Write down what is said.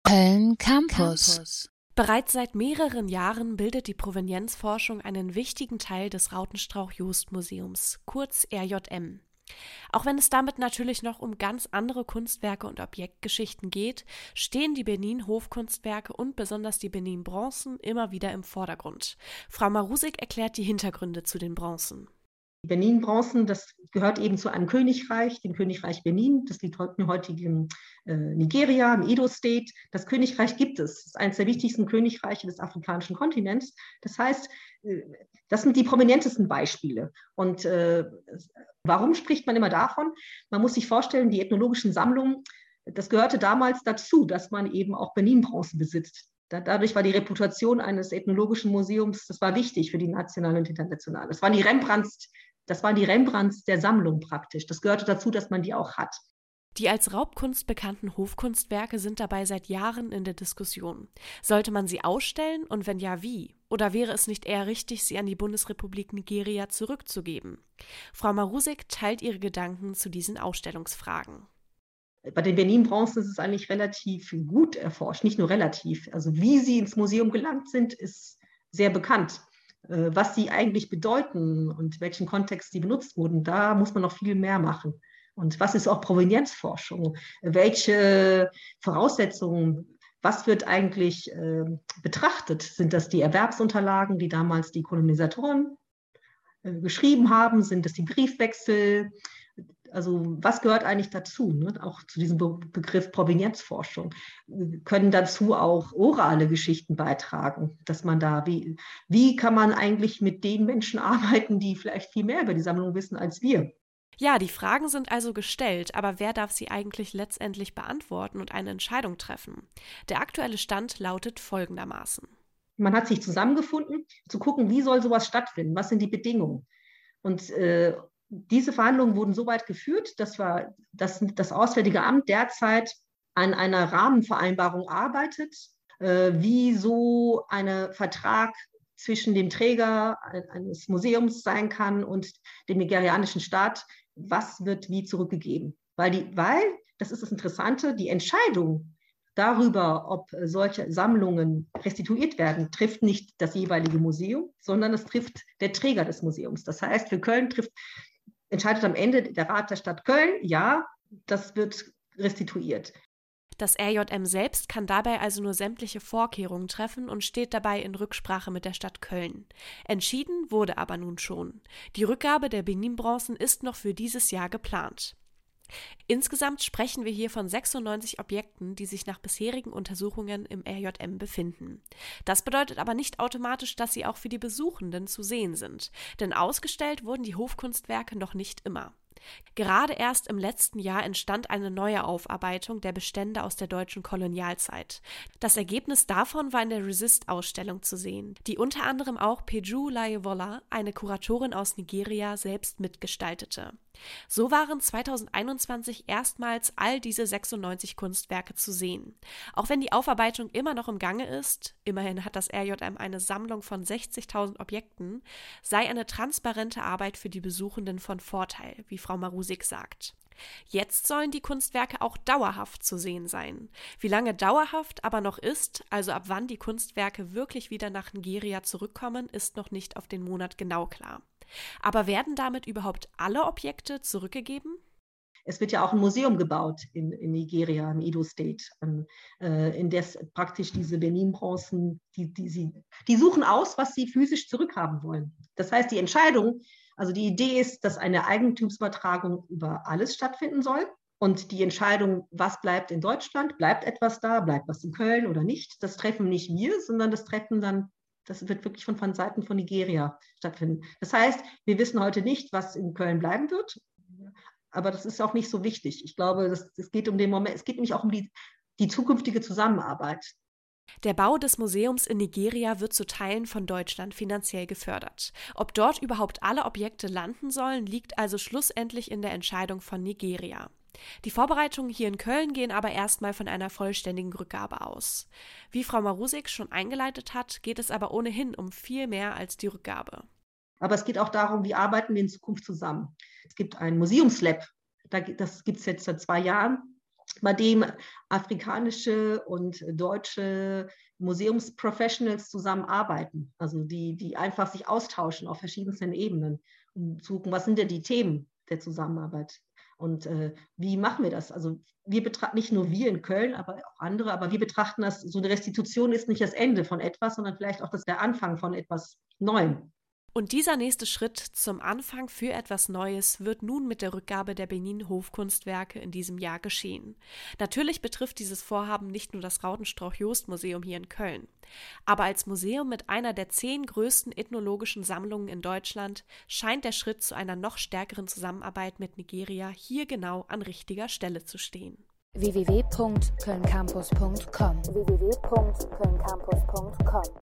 Köln Campus. Bereits seit mehreren Jahren bildet die Provenienzforschung einen wichtigen Teil des Rautenstrauch-Jost-Museums, kurz RJM. Auch wenn es damit natürlich noch um ganz andere Kunstwerke und Objektgeschichten geht, stehen die Benin-Hofkunstwerke und besonders die Benin-Bronzen immer wieder im Vordergrund. Frau Marusik erklärt die Hintergründe zu den Bronzen. Die Benin-Bronzen, das gehört eben zu einem Königreich, dem Königreich Benin. Das liegt im heutigen Nigeria, im Edo-State. Das Königreich gibt es. Das ist eines der wichtigsten Königreiche des afrikanischen Kontinents. Das heißt, das sind die prominentesten Beispiele. Und warum spricht man immer davon? Man muss sich vorstellen, die ethnologischen Sammlungen, das gehörte damals dazu, dass man eben auch Benin-Bronzen besitzt. Dadurch war die Reputation eines ethnologischen Museums, das war wichtig für die nationale und internationale. Das waren die Rembrandts der Sammlung praktisch. Das gehörte dazu, dass man die auch hat. Die als Raubkunst bekannten Hofkunstwerke sind dabei seit Jahren in der Diskussion. Sollte man sie ausstellen und wenn ja, wie? Oder wäre es nicht eher richtig, sie an die Bundesrepublik Nigeria zurückzugeben? Frau Marusik teilt ihre Gedanken zu diesen Ausstellungsfragen. Bei den Benin-Bronzen ist es eigentlich relativ gut erforscht, nicht nur relativ. Also wie sie ins Museum gelangt sind, ist sehr bekannt. Was sie eigentlich bedeuten und welchen Kontext sie benutzt wurden, da muss man noch viel mehr machen. Und was ist auch Provenienzforschung? Welche Voraussetzungen, was wird eigentlich betrachtet? Sind das die Erwerbsunterlagen, die damals die Kolonisatoren geschrieben haben? Sind das die Briefwechsel? Also was gehört eigentlich dazu, ne? Auch zu diesem Begriff Provenienzforschung? Können dazu auch orale Geschichten beitragen, dass man da, wie kann man eigentlich mit den Menschen arbeiten, die vielleicht viel mehr über die Sammlung wissen als wir? Ja, die Fragen sind also gestellt, aber wer darf sie eigentlich letztendlich beantworten und eine Entscheidung treffen? Der aktuelle Stand lautet folgendermaßen. Man hat sich zusammengefunden, zu gucken, wie soll sowas stattfinden, was sind die Bedingungen? Und diese Verhandlungen wurden so weit geführt, dass das Auswärtige Amt derzeit an einer Rahmenvereinbarung arbeitet, wie so ein Vertrag zwischen dem Träger eines Museums sein kann und dem nigerianischen Staat, was wird wie zurückgegeben. Weil, das ist das Interessante, die Entscheidung darüber, ob solche Sammlungen restituiert werden, trifft nicht das jeweilige Museum, sondern es trifft der Träger des Museums. Das heißt, für Köln entscheidet am Ende der Rat der Stadt Köln, ja, das wird restituiert. Das RJM selbst kann dabei also nur sämtliche Vorkehrungen treffen und steht dabei in Rücksprache mit der Stadt Köln. Entschieden wurde aber nun schon. Die Rückgabe der Benin-Bronzen ist noch für dieses Jahr geplant. Insgesamt sprechen wir hier von 96 Objekten, die sich nach bisherigen Untersuchungen im RJM befinden. Das bedeutet aber nicht automatisch, dass sie auch für die Besuchenden zu sehen sind, denn ausgestellt wurden die Hofkunstwerke noch nicht immer. Gerade erst im letzten Jahr entstand eine neue Aufarbeitung der Bestände aus der deutschen Kolonialzeit. Das Ergebnis davon war in der Resist-Ausstellung zu sehen, die unter anderem auch Peju Layewola, eine Kuratorin aus Nigeria, selbst mitgestaltete. So waren 2021 erstmals all diese 96 Kunstwerke zu sehen. Auch wenn die Aufarbeitung immer noch im Gange ist, immerhin hat das RJM eine Sammlung von 60.000 Objekten, sei eine transparente Arbeit für die Besuchenden von Vorteil, wie Frau Marusik sagt. Jetzt sollen die Kunstwerke auch dauerhaft zu sehen sein. Wie lange dauerhaft aber noch ist, also ab wann die Kunstwerke wirklich wieder nach Nigeria zurückkommen, ist noch nicht auf den Monat genau klar. Aber werden damit überhaupt alle Objekte zurückgegeben? Es wird ja auch ein Museum gebaut in Nigeria, im Edo-State, in das praktisch diese Benin-Bronzen, die suchen aus, was sie physisch zurückhaben wollen. Das heißt, die Entscheidung, also die Idee ist, dass eine Eigentumsübertragung über alles stattfinden soll. Und die Entscheidung, was bleibt in Deutschland, bleibt etwas da, bleibt was in Köln oder nicht, das treffen nicht wir, sondern das wird wirklich von Seiten von Nigeria stattfinden. Das heißt, wir wissen heute nicht, was in Köln bleiben wird, aber das ist auch nicht so wichtig. Ich glaube, es geht um den Moment, es geht nämlich auch um die zukünftige Zusammenarbeit. Der Bau des Museums in Nigeria wird zu Teilen von Deutschland finanziell gefördert. Ob dort überhaupt alle Objekte landen sollen, liegt also schlussendlich in der Entscheidung von Nigeria. Die Vorbereitungen hier in Köln gehen aber erstmal von einer vollständigen Rückgabe aus. Wie Frau Marusik schon eingeleitet hat, geht es aber ohnehin um viel mehr als die Rückgabe. Aber es geht auch darum, wie arbeiten wir in Zukunft zusammen. Es gibt ein Museumslab, das gibt es jetzt seit 2 Jahren. bei dem afrikanische und deutsche Museumsprofessionals zusammenarbeiten, also die einfach sich austauschen auf verschiedensten Ebenen, um zu gucken, was sind denn die Themen der Zusammenarbeit und wie machen wir das? Also wir betrachten, nicht nur wir in Köln, aber auch andere, aber wir betrachten das, so eine Restitution ist nicht das Ende von etwas, sondern vielleicht auch der Anfang von etwas Neuem. Und dieser nächste Schritt zum Anfang für etwas Neues wird nun mit der Rückgabe der Benin Hofkunstwerke in diesem Jahr geschehen. Natürlich betrifft dieses Vorhaben nicht nur das Rautenstrauch-Jost-Museum hier in Köln. Aber als Museum mit einer der 10 größten ethnologischen Sammlungen in Deutschland scheint der Schritt zu einer noch stärkeren Zusammenarbeit mit Nigeria hier genau an richtiger Stelle zu stehen. www.kölncampus.com